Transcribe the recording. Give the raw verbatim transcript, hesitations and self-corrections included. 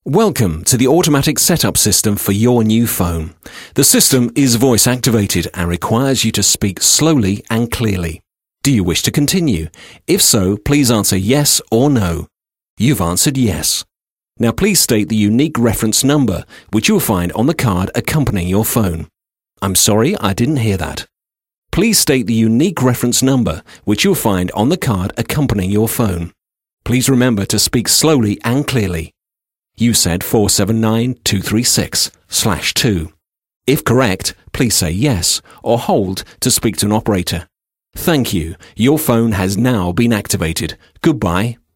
Welcome to the automatic setup system for your new phone. The system is voice activated and requires you to speak slowly and clearly. Do you wish to continue? If so, please answer yes or no. You've answered yes. Now please state the unique reference number, which you'll find on the card accompanying your phone. I'm sorry, I didn't hear that. Please state the unique reference number, which you'll find on the card accompanying your phone. Please remember to speak slowly and clearly. You said four seven nine two three six slash two. If correct, please say yes or hold to speak to an operator. Thank you. Your phone has now been activated. Goodbye.